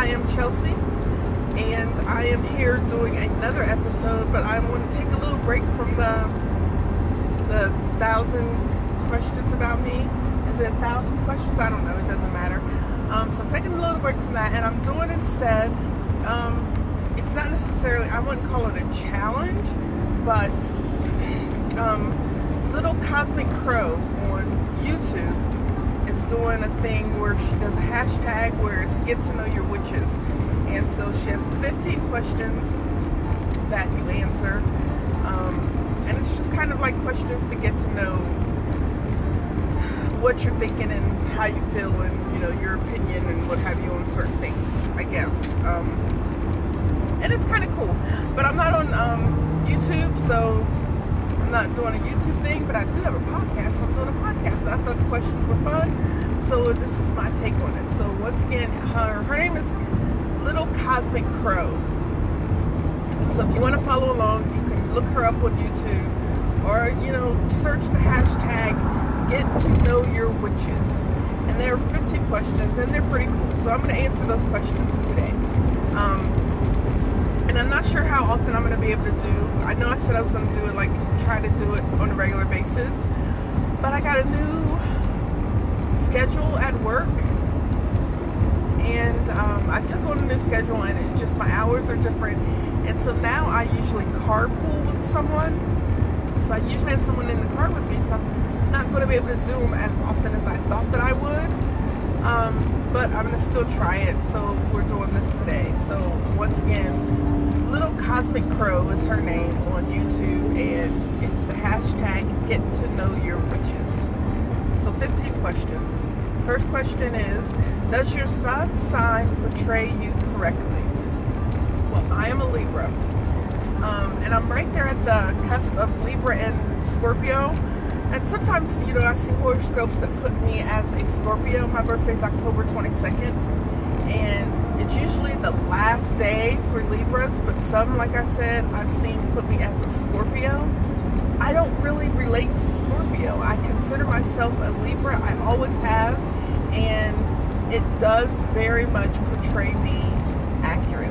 am Chelsea, and I am here doing another episode, but I'm going to take a little break from the 1,000 questions about me. Is it 1,000 questions? I don't know. It doesn't matter. So I'm taking a little break from that, and I'm doing instead, it's not necessarily, I wouldn't call it a challenge, but Little Cosmic Crow on YouTube is doing a thing where she does a hashtag where it's get to know your witches. And so she has 15 questions that you answer. And it's just kind of like questions to get to know what you're thinking and how you feel and, you know, your opinion and what have you on certain things, I guess. And it's kind of cool. But I'm not on YouTube, so I'm not doing a YouTube thing, but I do have a podcast. So I'm doing a podcast. And I thought the questions were fun, so this is my take on it. So once again, her name is Little Cosmic Crow. So if you want to follow along, you can look her up on YouTube, or, you know, search the hashtag Get to Know Your Witches. And there are 15 questions, and they're pretty cool. So I'm going to answer those questions today. And I'm not sure how often I'm going to be able to do. I know I said I was going to do it, like, try to do it on a regular basis. But I got a new schedule at work. And I took on a new schedule, and it just, my hours are different. And so now I usually carpool with someone. So I usually have someone in the car with me. So I'm not going to be able to do them as often as I thought that I would. But I'm going to still try it. So we're doing this today. So once again, Little Cosmic Crow is her name on YouTube. And it's the hashtag Get to Know Your Witches. So 15 questions. First question is, does your sun sign portray you correctly? Well, I am a Libra. And I'm right there at the cusp of Libra and Scorpio. And sometimes, you know, I see horoscopes that put me as a Scorpio. My birthday's October 22nd. And it's usually the last day for Libras. But some, like I said, I've seen put me as a Scorpio. I don't really relate to Scorpio. I consider myself a Libra. I always have. And it does very much portray me accurately.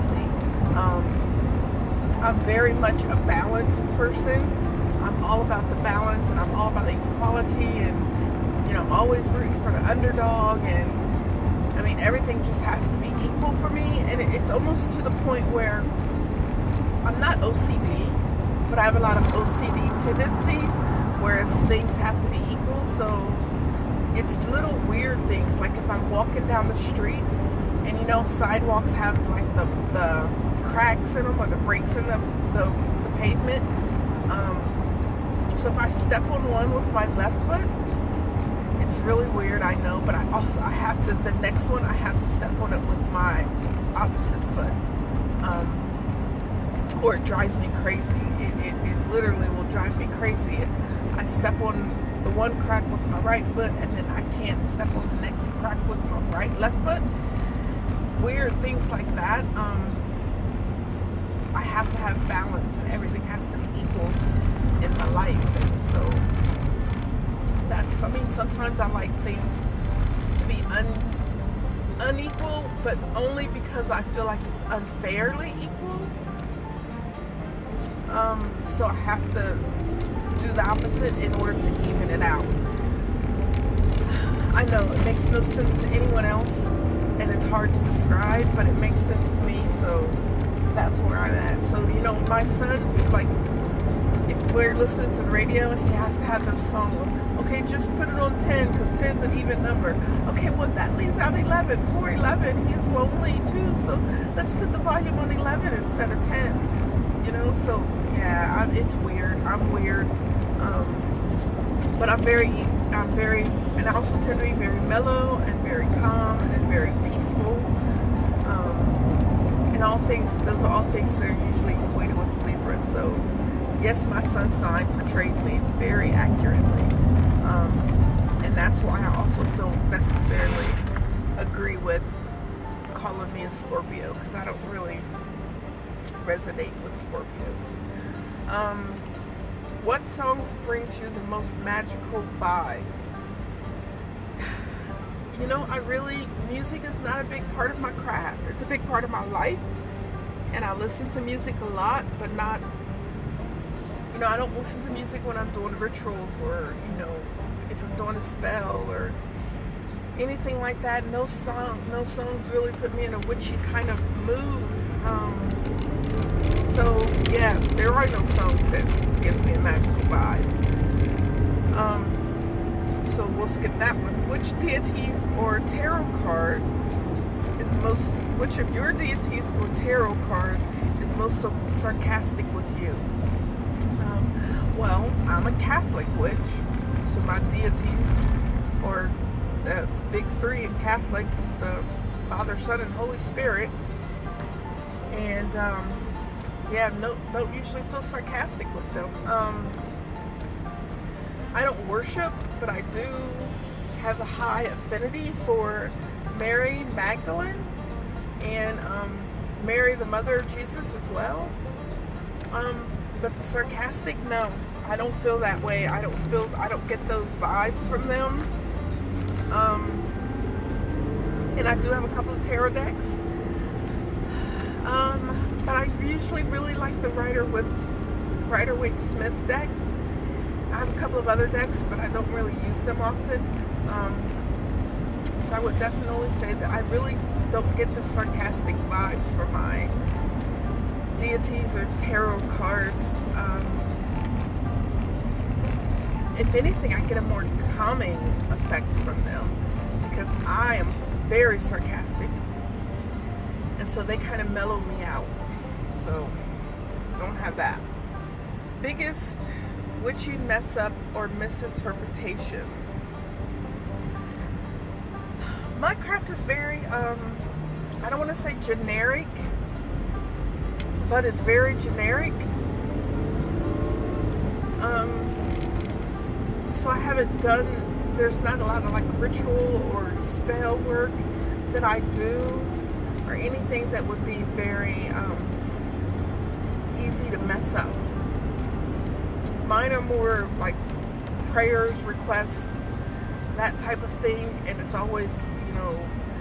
I'm very much a balanced person. I'm all about the balance, and I'm all about equality, and, you know, I'm always rooting for the underdog, and I mean, everything just has to be equal for me. And it's almost to the point where I'm not OCD, but I have a lot of OCD tendencies, whereas things have to be equal. So it's little weird things, like if I'm walking down the street, and, you know, sidewalks have like the cracks in them, or the breaks in the pavement. So if I step on one with my left foot, it's really weird, I know, but I have to, the next one, I have to step on it with my opposite foot. Or it drives me crazy. It literally will drive me crazy if I step on the one crack with my right foot, and then I can't step on the next crack with my left foot. Weird things like that. I have to have balance, and everything has to be equal in my life. And so that's, I mean, sometimes I like things to be unequal, but only because I feel like it's unfairly equal. So I have to do the opposite in order to even it out. I know it makes no sense to anyone else, and it's hard to describe, but it makes sense to me. So that's where I'm at. So, you know, my son, like, if we're listening to the radio and he has to have the song on, okay, just put it on 10, because 10's an even number. Okay, well, that leaves out 11. Poor 11, he's lonely too, so let's put the volume on 11 instead of 10. You know, so yeah, it's weird. I'm weird. But I'm very, and I also tend to be very mellow and very calm and very peaceful. And all things, those are all things that are usually equated with Libra. So yes, my sun sign portrays me very accurately. And that's why I also don't necessarily agree with calling me a Scorpio, because I don't really resonate with Scorpios. What songs brings you the most magical vibes? you know, music is not a big part of my craft. It's a big part of my life, and I listen to music a lot, but not, you know, I don't listen to music when I'm doing rituals, or, you know, if I'm doing a spell or anything like that. No songs really put me in a witchy kind of mood. So yeah, there are no songs that give me a magical vibe. So we'll skip that one. Which deities or tarot cards which of your deities or tarot cards is most sarcastic with you? Well, I'm a Catholic witch, so my deities, or the big three in Catholic, is the Father, Son, and Holy Spirit. And yeah, don't usually feel sarcastic with them. I don't worship, but I do have a high affinity for Mary Magdalene and Mary, the mother of Jesus, as well. But sarcastic, no, I don't feel that way. I don't get those vibes from them. And I do have a couple of tarot decks. But I usually really like the Rider-Waite-Smith decks. I have a couple of other decks, but I don't really use them often. So I would definitely say that I really don't get the sarcastic vibes from my deities or tarot cards. If anything, I get a more calming effect from them, because I am very sarcastic, and so they kind of mellow me out. So don't have that. Biggest witchy mess up or misinterpretation. My craft is very I don't want to say generic, but it's very generic. So I haven't done, there's not a lot of like ritual or spell work that I do, or anything that would be very easy to mess up. Mine are more like prayers, requests, that type of thing, and it's always, you know,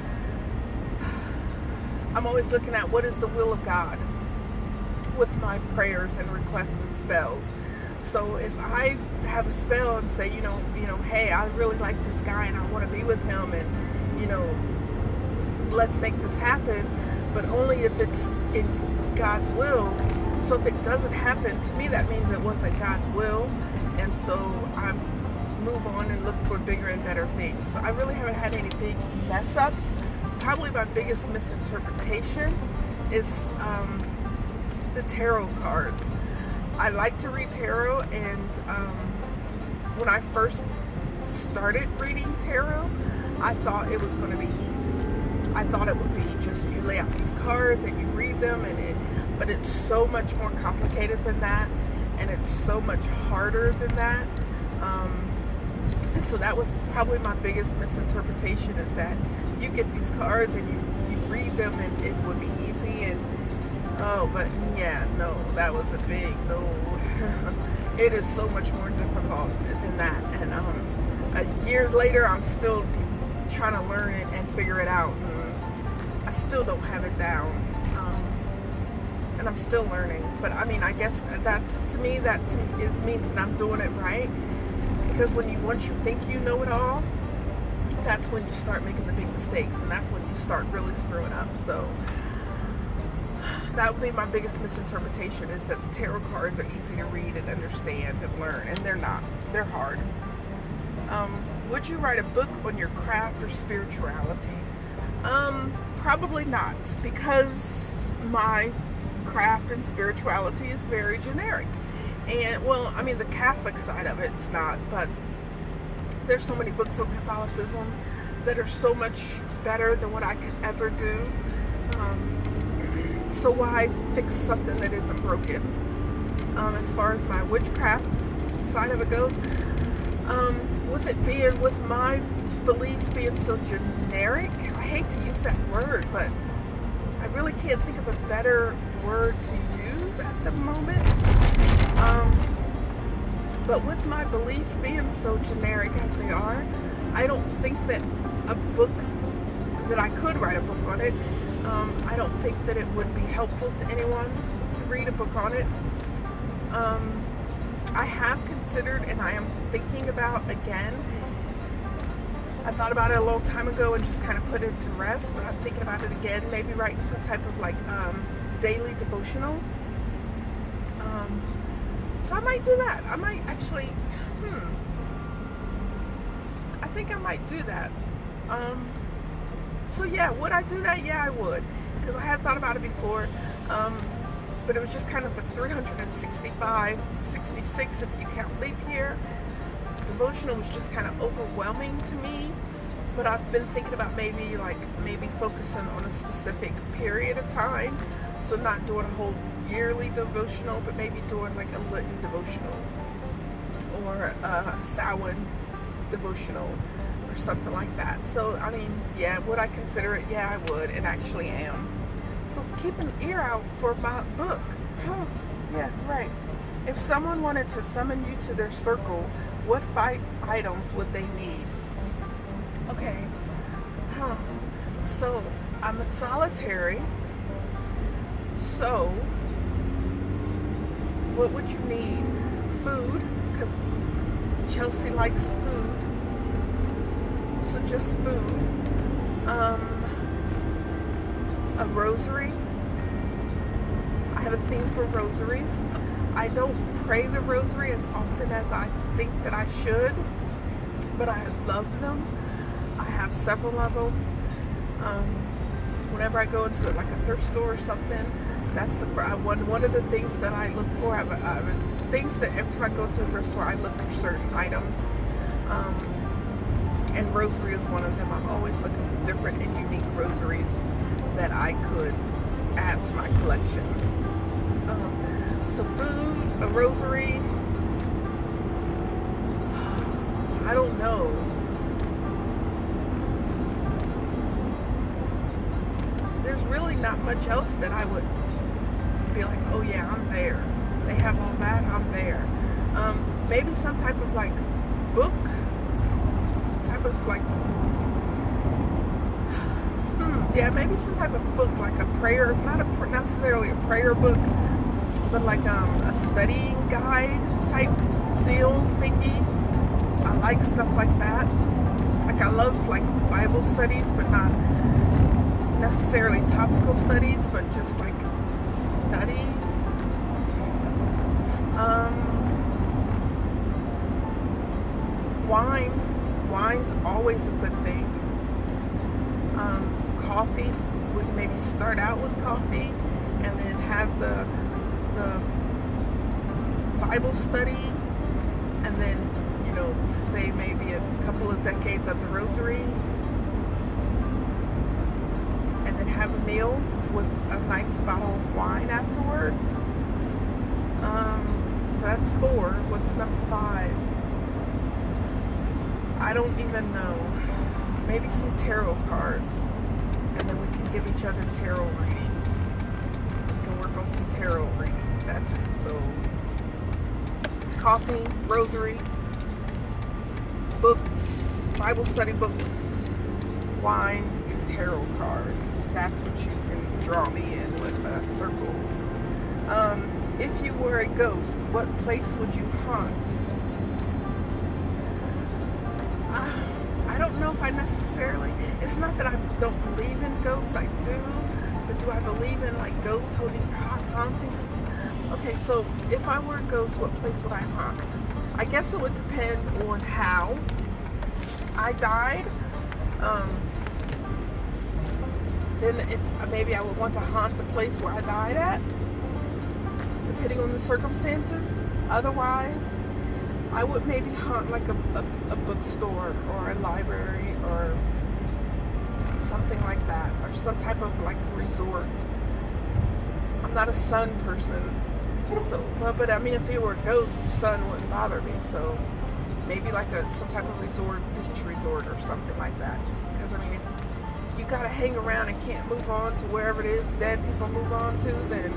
I'm always looking at what is the will of God with my prayers and requests and spells. So if I have a spell and say, you know, hey, I really like this guy and I want to be with him, and, you know, let's make this happen, but only if it's in God's will. So if it doesn't happen, to me that means it wasn't God's will, and so I move on and look for bigger and better things. So I really haven't had any big mess ups. Probably my biggest misinterpretation is the tarot cards. I like to read tarot, and when I first started reading tarot, I thought it was going to be easy. I thought it would be just you lay out these cards and you read them, but it's so much more complicated than that, and it's so much harder than that. So that was probably my biggest misinterpretation, is that you get these cards and you read them and it would be easy, and but yeah, no, that was a big no. It is so much more difficult than that, and years later I'm still trying to learn it and figure it out, and I still don't have it down, and I'm still learning. But I mean, I guess that's, to me, it means that I'm doing it right, because once you think you know it all, that's when you start making the big mistakes, and that's when you start really screwing up. So that would be my biggest misinterpretation, is that the tarot cards are easy to read and understand and learn, and they're not. They're hard. Would you write a book on your craft or spirituality? Probably not, because my craft and spirituality is very generic. And, well, I mean, the Catholic side of it's not, but there's so many books on Catholicism that are so much better than what I could ever do. So why fix something that isn't broken? As far as my witchcraft side of it goes, with my beliefs being so generic, I hate to use that word, but I really can't think of a better word to use at the moment. But with my beliefs being so generic as they are, I don't think that a book that I could write a book on it. I don't think that it would be helpful to anyone to read a book on it. I have considered, and I am thinking about again. I thought about it a long time ago and just kind of put it to rest, but I'm thinking about it again, maybe writing some type of like daily devotional. So I might do that. I might actually, I think I might do that. So yeah, would I do that? Yeah, I would, because I had thought about it before, but it was just kind of a 365, 66 if you count leap year. Devotional was just kind of overwhelming to me, but I've been thinking about maybe focusing on a specific period of time, so not doing a whole yearly devotional, but maybe doing like a Lenten devotional or a Samhain devotional or something like that. So I mean, yeah, would I consider it? Yeah, I would, and actually am. So keep an ear out for my book. Yeah, right. If someone wanted to summon you to their circle, what 5 items would they need? Okay. So I'm a solitary. So what would you need? Food, because Chelsea likes food. So just food. A rosary. I have a theme for rosaries. I don't pray the rosary as often as I think that I should, but I love them. I have several of them. Whenever I go into like a thrift store or something, that's one of the things that I look for. I have things that every time I go to a thrift store, I look for certain items, and rosary is one of them. I'm always looking for different and unique rosaries that I could add to my collection. So food, a rosary, I don't know. There's really not much else that I would be like, oh yeah, I'm there. They have all that, I'm there. Maybe some type of like book, some type of like, yeah, maybe some type of book, like a prayer, not necessarily a prayer book, but like a studying guide type deal thingy. I like stuff like that. Like I love like Bible studies, but not necessarily topical studies, but just like studies. Wine's always a good thing. Coffee, would maybe start out with coffee and then have the Bible study, and then, you know, say maybe a couple of decades of the rosary, and then have a meal with a nice bottle of wine afterwards. So that's 4. What's number 5? I don't even know. Maybe some tarot cards, and then we can give each other tarot readings. We can work on some tarot readings. That's it. So coffee, rosary, books, Bible study books, wine, and tarot cards. That's what you can draw me in with a circle. If you were a ghost, what place would you haunt? I don't know if I necessarily, it's not that I don't believe in ghosts, I do, but do I believe in like ghost haunting? Okay, so if I were a ghost, what place would I haunt? I guess it would depend on how I died. Then if maybe I would want to haunt the place where I died at, depending on the circumstances. Otherwise, I would maybe haunt like a bookstore or a library or something like that, or some type of like resort. I'm not a sun person, so but I mean, if it were a ghost, sun wouldn't bother me. So maybe like some type of resort, beach resort or something like that. Just because, I mean, if you gotta hang around and can't move on to wherever it is dead people move on to, then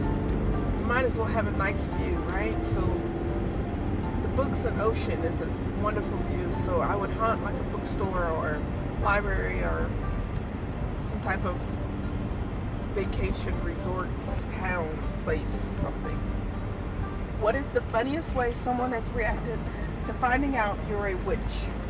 you might as well have a nice view, right? So the books and ocean is wonderful views. So I would hunt like a bookstore or library or some type of vacation resort town place, something. What is the funniest way someone has reacted to finding out you're a witch?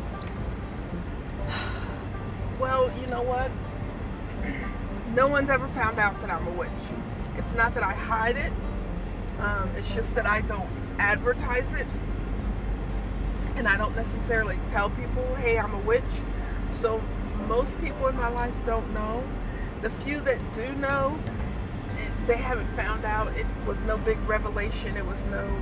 Well, you know what? No one's ever found out that I'm a witch. It's not that I hide it. It's just that I don't advertise it. And I don't necessarily tell people, hey, I'm a witch. So most people in my life don't know. The few that do know, they haven't found out. It was no big revelation. It was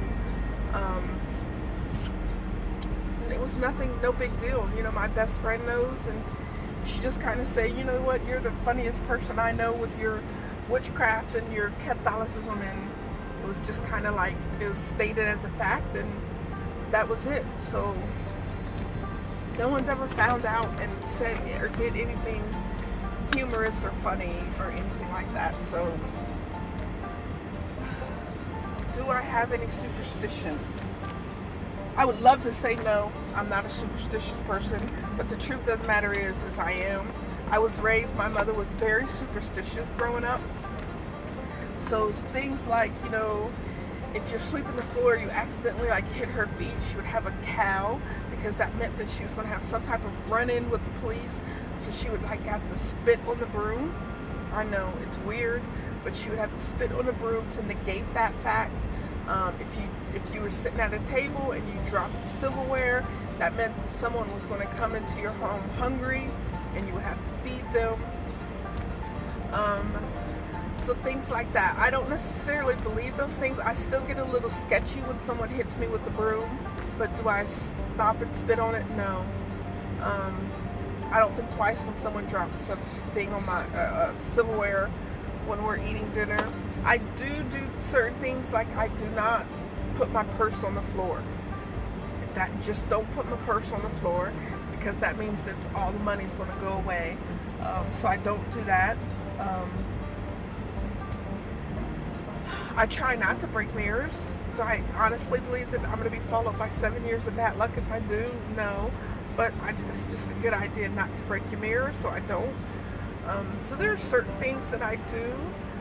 nothing, no big deal. You know, my best friend knows, and she just kind of say, you know what, you're the funniest person I know with your witchcraft and your Catholicism. And it was just kind of like, it was stated as a fact, and that was it. So no one's ever found out and said or did anything humorous or funny or anything like that. So do I have any superstitions? I would love to say no, I'm not a superstitious person, but the truth of the matter is I am. I was raised, my mother was very superstitious growing up. So things like, you know, if you're sweeping the floor, you accidentally like hit her feet, she would have a cow, because that meant that she was going to have some type of run-in with the police. So she would like have to spit on the broom. I know, it's weird, but she would have to spit on the broom to negate that fact. If you were sitting at a table and you dropped silverware, that meant that someone was going to come into your home hungry and you would have to feed them. So things like that. I don't necessarily believe those things. I still get a little sketchy when someone hits me with the broom, but do I stop and spit on it? No. I don't think twice when someone drops something on my silverware when we're eating dinner. I do certain things, like I do not put my purse on the floor. Just don't put my purse on the floor, because that means that all the money's going to go away. So I don't do that. I try not to break mirrors. Do I honestly believe that I'm going to be followed by 7 years of bad luck if I do? No. But it's just a good idea not to break your mirror, so I don't. So there are certain things that I do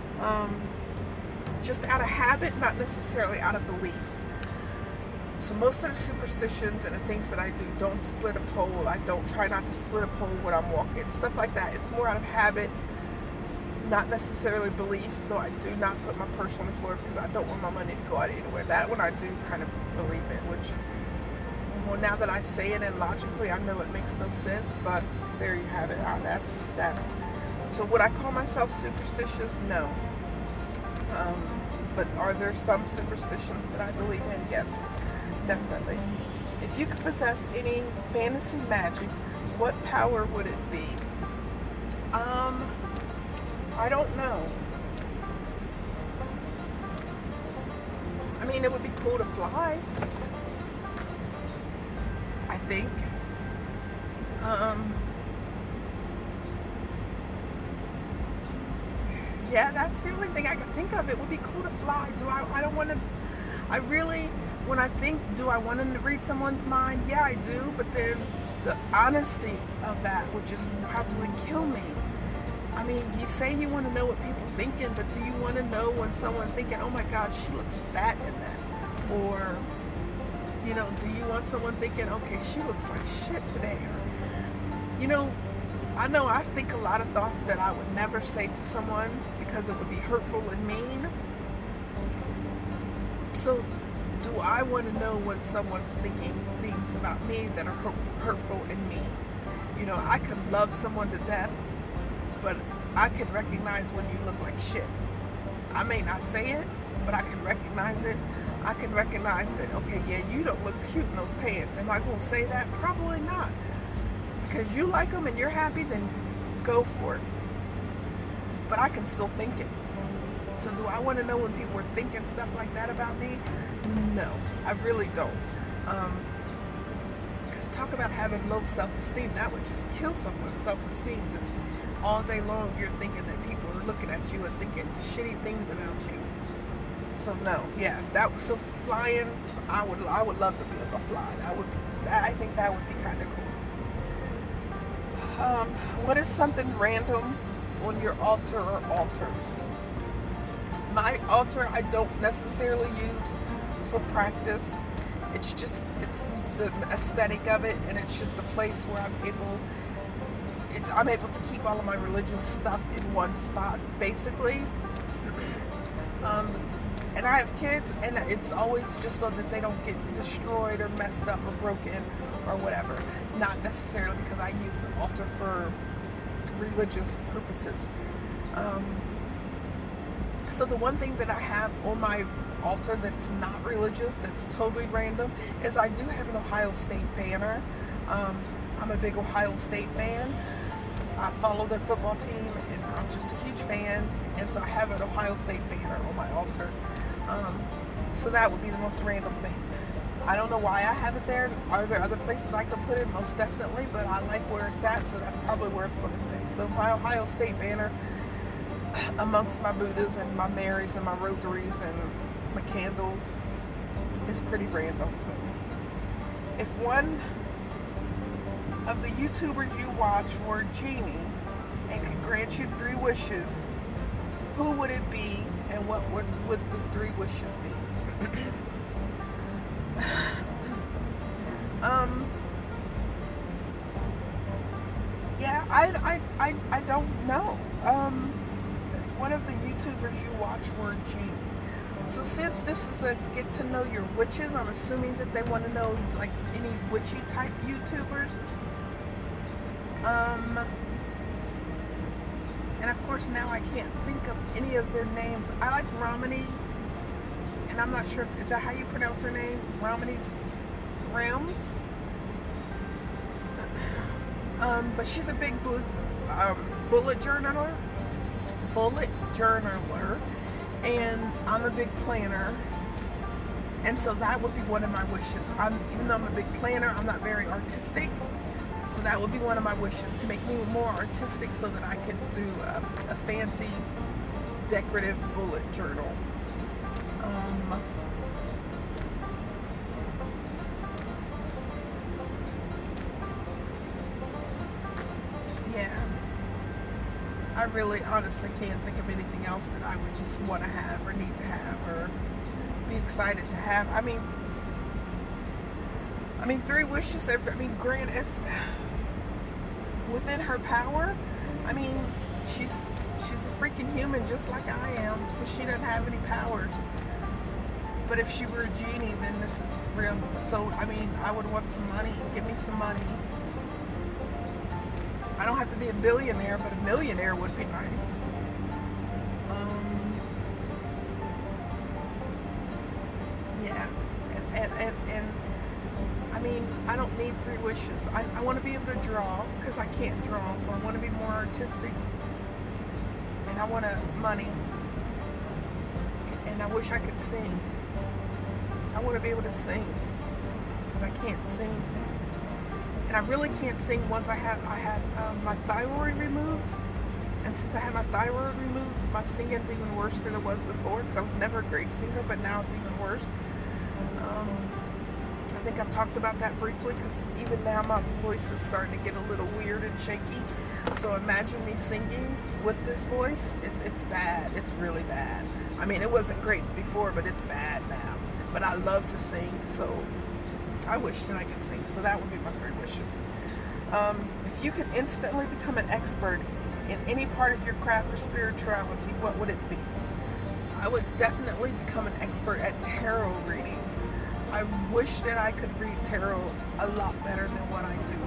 just out of habit, not necessarily out of belief. So most of the superstitions and the things that I do, don't split a pole. I don't try not to split a pole when I'm walking, stuff like that. It's more out of habit, not necessarily belief, though I do not put my purse on the floor because I don't want my money to go out anywhere. That one I do kind of believe in, which, well, now that I say it and logically I know it makes no sense, but there you have it. That's so would I call myself superstitious? No. But are there some superstitions that I believe in? Yes, definitely. If you could possess any fantasy magic, what power would it be? I don't know. I mean, it would be cool to fly, I think. Yeah, that's the only thing I can think of. It would be cool to fly. I don't want to, I really, when I think, do I want to read someone's mind? Yeah, I do, but then the honesty of that would just probably kill me. I mean, you say you want to know what people are thinking, but do you want to know when someone thinking, oh my God, she looks fat in that? Or, you know, do you want someone thinking, okay, she looks like shit today? Or, you know I think a lot of thoughts that I would never say to someone because it would be hurtful and mean. So do I want to know when someone's thinking things about me that are hurtful and mean? You know, I could love someone to death, but I can recognize when you look like shit. I may not say it, but I can recognize it. I can recognize that, okay, yeah, you don't look cute in those pants. Am I going to say that? Probably not. Because you like them and you're happy, then go for it. But I can still think it. So do I want to know when people are thinking stuff like that about me? No, I really don't. Because talk about having low self-esteem, that would just kill someone's self-esteem. All day long you're thinking that people are looking at you and thinking shitty things about you. So no, yeah, that was so flying. I would love to be able to fly. That would be I think that would be kind of cool. What is something random on your altar or altars? My altar I don't necessarily use for practice. It's the aesthetic of it, and it's just a place where I'm able to keep all of my religious stuff in one spot, basically. And I have kids, and it's always just so that they don't get destroyed or messed up or broken or whatever. Not necessarily because I use the altar for religious purposes. So the one thing that I have on my altar that's not religious, that's totally random, is I do have an Ohio State banner. I'm a big Ohio State fan. I follow their football team, and I'm just a huge fan, and so I have an Ohio State banner on my altar. So that would be the most random thing. I don't know why I have it there. Are there other places I could put it? Most definitely, but I like where it's at, so that's probably where it's going to stay. So my Ohio State banner, amongst my Buddhas and my Marys and my rosaries and my candles, is pretty random. So if one of the YouTubers you watch were a genie and could grant you 3 wishes, who would it be, and what would the 3 wishes be? Yeah, I don't know. One of the YouTubers you watch were a genie. So since this is a get to know your witches, I'm assuming that they want to know like any witchy type YouTubers. And of course now I can't think of any of their names. I like Romany, and I'm not sure, is that how you pronounce her name? Romany's Realms? But she's a big bullet journaler, and I'm a big planner, and so that would be one of my wishes. Even though I'm a big planner, I'm not very artistic, so that would be one of my wishes, to make me more artistic so that I could do a fancy decorative bullet journal. Yeah, I really honestly can't think of anything else that I would just want to have or need to have or be excited to have. I mean 3 wishes, Grant, if within her power, she's a freaking human just like I am, so she doesn't have any powers. But if she were a genie, then this is real. So, I would want some money. Give me some money. I don't have to be a billionaire, but a millionaire would be nice. Yeah. And I don't need 3 wishes. I want to be able to draw, because I can't draw, so I want to be more artistic. And I want money. And I wish I could sing. So I want to be able to sing, because I can't sing. And I really can't sing. Once I had my thyroid removed, and since I had my thyroid removed, my singing's even worse than it was before, because I was never a great singer, but now it's even worse. I think I've talked about that briefly, because even now my voice is starting to get a little weird and shaky. So imagine me singing with this voice. It's bad. It's really bad. It wasn't great before, but it's bad now. But I love to sing, so I wish that I could sing. So that would be my 3 wishes. If you could instantly become an expert in any part of your craft or spirituality, what would it be? I would definitely become an expert at tarot reading. I wish that I could read tarot a lot better than what I do.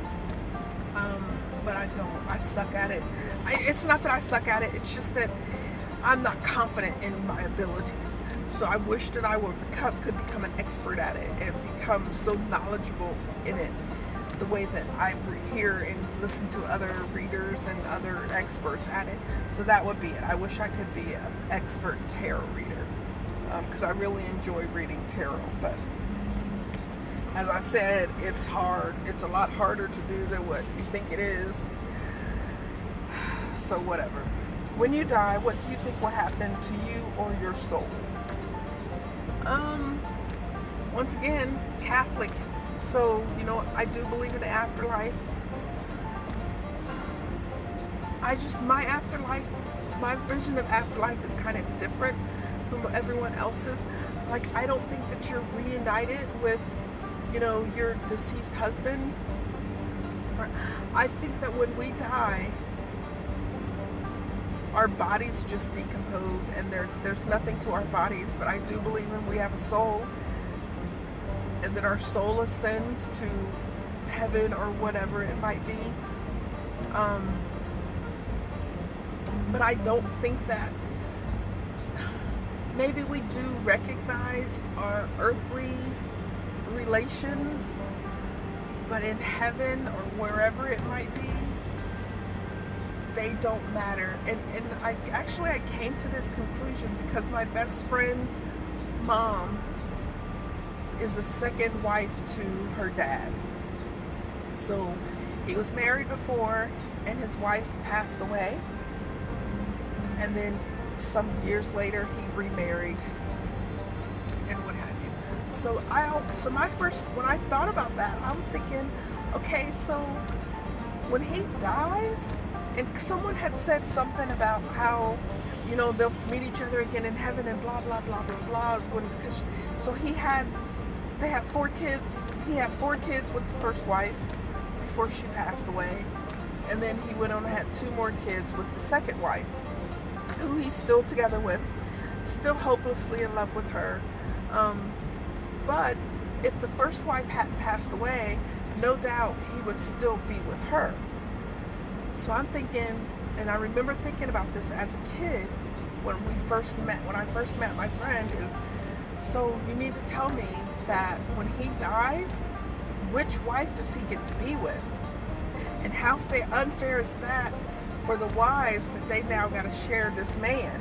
But I don't. I suck at it. It's not that I suck at it, it's just that I'm not confident in my abilities. So I wish that I could become an expert at it and become so knowledgeable in it, the way that I hear and listen to other readers and other experts at it. So that would be it. I wish I could be an expert tarot reader, because I really enjoy reading tarot. But as I said, it's hard. It's a lot harder to do than what you think it is. So whatever. When you die, what do you think will happen to you or your soul? Once again, Catholic. So, you know, I do believe in the afterlife. My vision of afterlife is kind of different from everyone else's. Like, I don't think that you're reunited with, you know, your deceased husband. I think that when we die, our bodies just decompose and there's nothing to our bodies. But I do believe we have a soul, and that our soul ascends to heaven or whatever it might be. But I don't think that, maybe we do recognize our earthly relations, but in heaven or wherever it might be, they don't matter. And I came to this conclusion because my best friend's mom is the second wife to her dad. So he was married before, and his wife passed away, and then some years later he remarried and what have you. So when I thought about that, I'm thinking, okay, so when he dies, and someone had said something about how, you know, they'll meet each other again in heaven and blah blah blah blah blah. They had 4 kids. He had 4 kids with the first wife before she passed away, and then he went on and had 2 more kids with the second wife, who he's still together with, still hopelessly in love with her. But if the first wife hadn't passed away, no doubt he would still be with her. So I'm thinking, and I remember thinking about this as a kid when I first met my friend, is, so you need to tell me that when he dies, which wife does he get to be with? And how unfair is that for the wives that they now got to share this man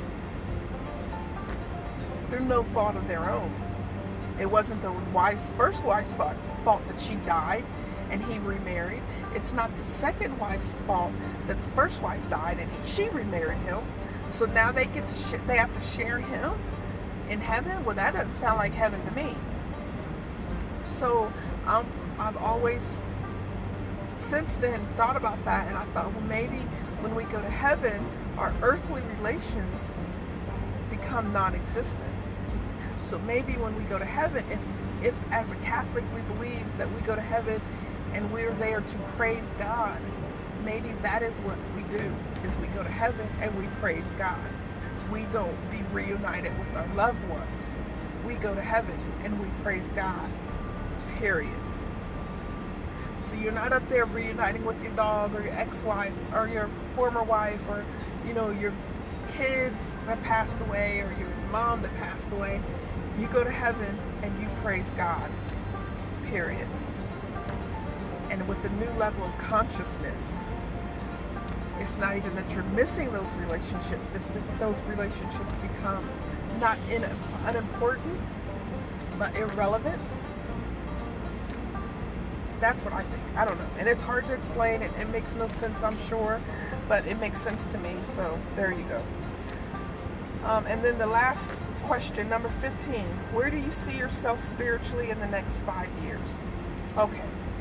through no fault of their own? It wasn't the first wife's fault that she died and he remarried. It's not the second wife's fault that the first wife died and she remarried him. So now they have to share him in heaven? Well, that doesn't sound like heaven to me. So I've always since then thought about that, and I thought, well, maybe when we go to heaven, our earthly relations become non-existent. So maybe when we go to heaven, if as a Catholic we believe that we go to heaven and we're there to praise God, maybe that is what we do, is we go to heaven and we praise God. We don't be reunited with our loved ones. We go to heaven and we praise God, period. So you're not up there reuniting with your dog or your ex-wife or your former wife or, you know, your kids that passed away or your mom that passed away. You go to heaven and you praise God, period. And with the new level of consciousness, it's not even that you're missing those relationships, it's that those relationships become not unimportant, but irrelevant. That's what I think. I don't know. And it's hard to explain. It makes no sense, I'm sure, but it makes sense to me. So there you go. And then the last question, number 15. Where do you see yourself spiritually in the next 5 years? Okay.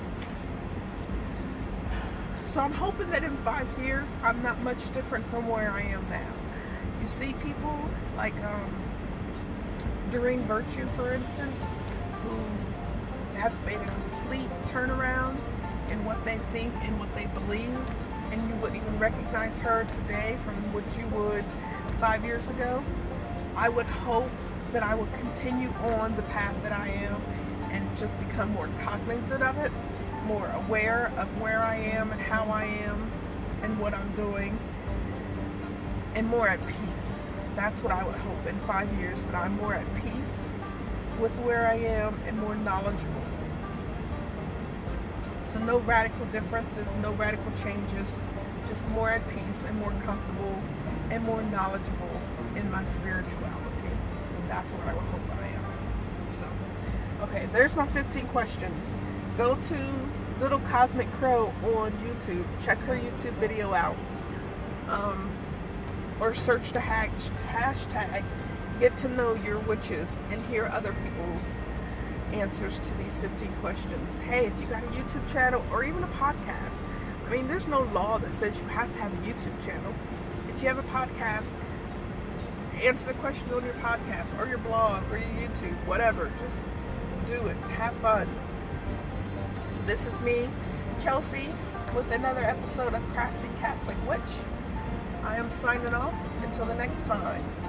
So I'm hoping that in 5 years, I'm not much different from where I am now. You see people like Doreen Virtue, for instance, who have made a complete turnaround in what they think and what they believe, and you wouldn't even recognize her today from what you would 5 years ago. I would hope that I would continue on the path that I am and just become more cognizant of it, more aware of where I am and how I am and what I'm doing, and more at peace. That's what I would hope in 5 years, that I'm more at peace with where I am and more knowledgeable. So no radical differences, no radical changes, just more at peace and more comfortable and more knowledgeable in my spirituality. That's what I would hope I am. So, okay, there's my 15 questions. Go to Little Cosmic Crow on YouTube. Check her YouTube video out. Or search the hashtag Get to Know Your Witches and hear other people's answers to these 15 questions. Hey, if you got a YouTube channel or even a podcast, I mean, there's no law that says you have to have a YouTube channel. If you have a podcast, answer the questions on your podcast or your blog or your YouTube, whatever. Just do it. Have fun. So this is me, Chelsea, with another episode of Crafty Catholic Witch. I am signing off until the next time.